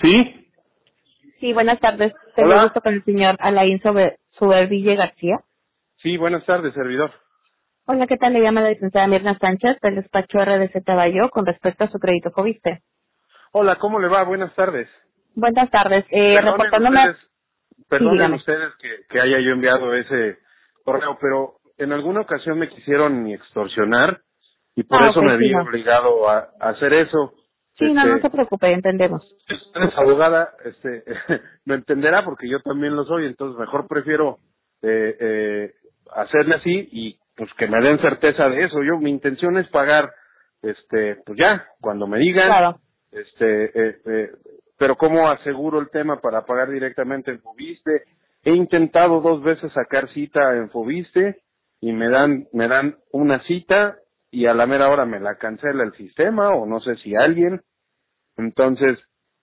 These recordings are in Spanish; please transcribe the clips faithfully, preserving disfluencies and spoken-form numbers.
Sí, Sí, buenas tardes. Tengo hola. gusto con el señor Alain Sobe- Suberville García. Sí, buenas tardes, servidor. Hola, ¿qué tal? Le llama la licenciada Mirna Sánchez del despacho R D Z Bayo con respecto a su crédito Foviste. Hola, ¿cómo le va? Buenas tardes. Buenas tardes. Eh, Perdonen reportándome... ustedes, Sí, perdonen dígame. ustedes que, que haya yo enviado ese correo, pero en alguna ocasión me quisieron extorsionar y por Ah, eso ok, me sí, vi no. obligado a, a hacer eso. Sí, no, no Este, se preocupe, entendemos. si usted es abogada, este, me entenderá porque yo también lo soy, entonces mejor prefiero eh, eh, hacerle así y pues que me den certeza de eso. Yo mi intención es pagar, este, pues ya cuando me digan, Claro. este, eh, eh, pero cómo aseguro el tema para pagar directamente en Foviste. He intentado dos veces sacar cita en Foviste y me dan me dan una cita y a la mera hora me la cancela el sistema o no sé si alguien. Entonces,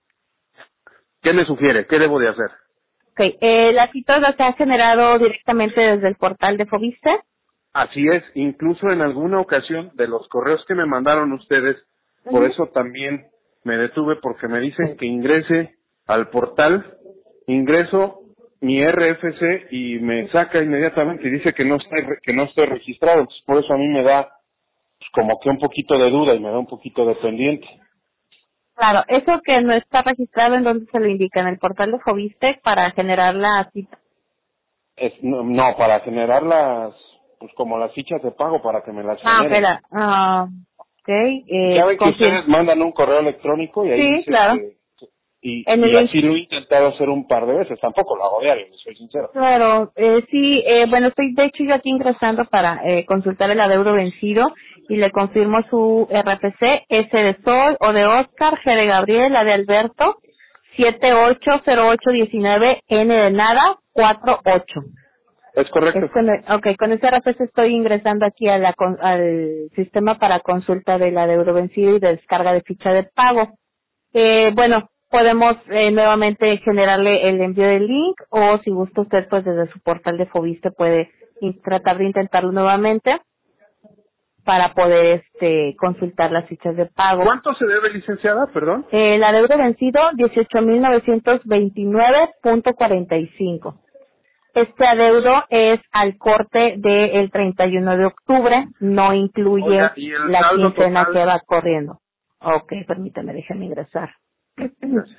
¿qué me sugiere? ¿Qué debo de hacer? Ok, eh, la cita la se ha generado directamente desde el portal de Foviste. Así es, incluso en alguna ocasión de los correos que me mandaron ustedes, por Ujú. eso también me detuve porque me dicen que ingrese al portal, ingreso mi R F C y me saca inmediatamente y dice que no estoy que no estoy registrado, entonces por eso a mí me da pues, como que un poquito de duda y me da un poquito de pendiente. Claro, eso que no está registrado, ¿en dónde se lo indica? En el portal de Foviste para generar la cita. Es, no, no, para generar las, pues como las fichas de pago para que me las Ah, ok, generen. la, ah, ok, Ya eh, ven que confirmo. ustedes mandan un correo electrónico y ahí Sí, dice claro. que, y, En el y link. así lo he intentado hacer un par de veces, tampoco lo hago diario, les soy sincero. Claro, eh, sí, eh, bueno, estoy de hecho yo aquí ingresando para eh, consultar el adeudo vencido y le confirmo su R F C, S de Sol, O de Oscar, G de Gabriel, A de Alberto, siete ocho cero ocho diecinueve, N de nada, cuatro ocho. Es Es correcto. con el- ok, con ese R F C estoy ingresando aquí a la, con- al sistema para consulta del adeudo vencido y de descarga de ficha de pago. Eh, bueno, podemos eh, nuevamente generarle el envío del link o si gusta usted pues desde su portal de Foviste puede in- tratar de intentarlo nuevamente para poder este consultar las fichas de pago. ¿Cuánto se debe, licenciada? Perdón. Eh, el adeudo vencido dieciocho mil novecientos veintinueve punto cuarenta y cinco. Este adeudo es al corte del treinta y uno de octubre, no incluye Oiga, ¿y el la saldo quincena que total? va corriendo. Ok, permítame, déjame ingresar. Gracias.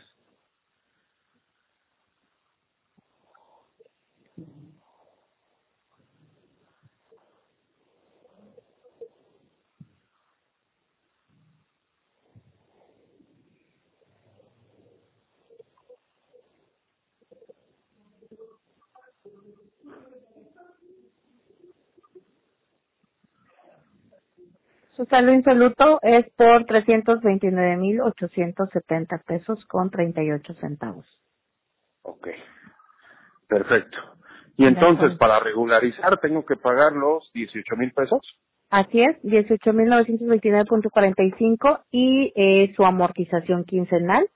Su saldo insoluto es por trescientos veintinueve mil ochocientos setenta pesos con treinta y ocho centavos. Ok, perfecto. Y De entonces, acuerdo. para regularizar, ¿tengo que pagar los dieciocho mil pesos? Así es, dieciocho mil novecientos veintinueve punto cuarenta y cinco y eh, su amortización quincenal.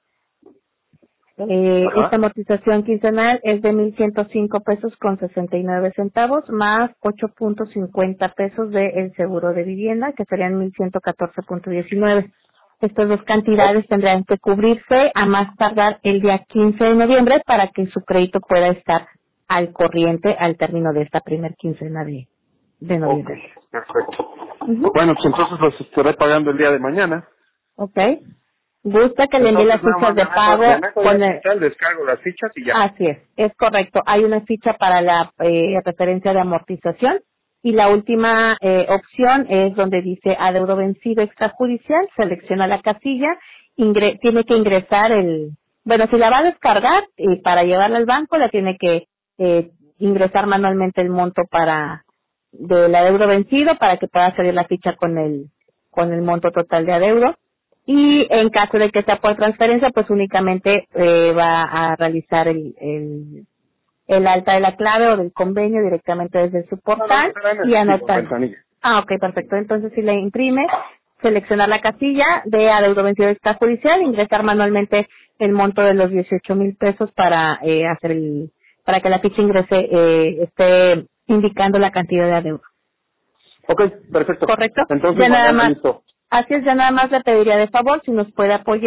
Eh, esta Ajá. amortización quincenal es de mil ciento cinco pesos con sesenta y nueve centavos más ocho punto cincuenta pesos del seguro de vivienda, que serían mil ciento catorce punto diecinueve. Estas dos O- cantidades tendrán que cubrirse a más tardar el día quince de noviembre para que su crédito pueda estar al corriente al término de esta primer quincena de, de ok, noviembre. perfecto. Ujú. Bueno, pues entonces los estaré pagando el día de mañana. ¿Ok? Gusta que le envíe Entonces las nada fichas más de me meto, me pago meto ahí con al el, portal, descargo las fichas y ya. así es, es correcto. Hay una ficha para la eh, referencia de amortización y la última eh, opción es donde dice adeudo vencido extrajudicial, selecciona la casilla, ingre- tiene que ingresar el, bueno, si la va a descargar y para llevarla al banco la tiene que eh, ingresar manualmente el monto para del adeudo vencido para que pueda salir la ficha con el con el monto total de adeudo. Y en caso de que sea por transferencia, pues únicamente eh, va a realizar el, el, el alta de la clave o del convenio directamente desde su No, no, portal será en y el tipo, en anotar. ventanilla. Ah, ok, perfecto. Entonces, si le imprime, seleccionar la casilla de adeudo vencido extrajudicial, ingresar manualmente el monto de los dieciocho mil pesos para eh, hacer el, para que la ficha ingrese, eh, esté indicando la cantidad de adeudo. Ok, perfecto. ¿Correcto? Entonces Ya nada mañana más, listo. así es, ya nada más le pediría de favor si nos puede apoyar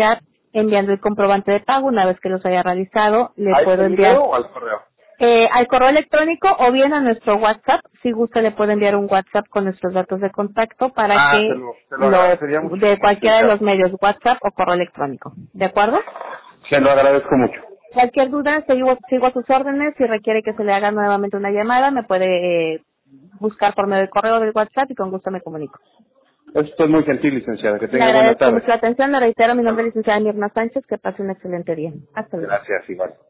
enviando el comprobante de pago. Una vez que los haya realizado, le ¿Al puedo enviar correo o al correo? eh, al correo electrónico o bien a nuestro WhatsApp. Si gusta, le puede enviar un WhatsApp con nuestros datos de contacto para Ah, que te lo, te lo lo, agradecería mucho. de cualquiera de los medios, WhatsApp o correo electrónico. ¿De acuerdo? Se lo agradezco mucho. Cualquier duda, sigo, sigo a sus órdenes. Si requiere que se le haga nuevamente una llamada, me puede eh, buscar por medio del correo o del WhatsApp y con gusto me comunico. Esto es muy gentil, licenciada. Que Le tenga buena agradezco tarde. mucho la atención. Le reitero, mi nombre es licenciada Mirna Sánchez. Que pase un excelente día. Hasta luego. Gracias, igual.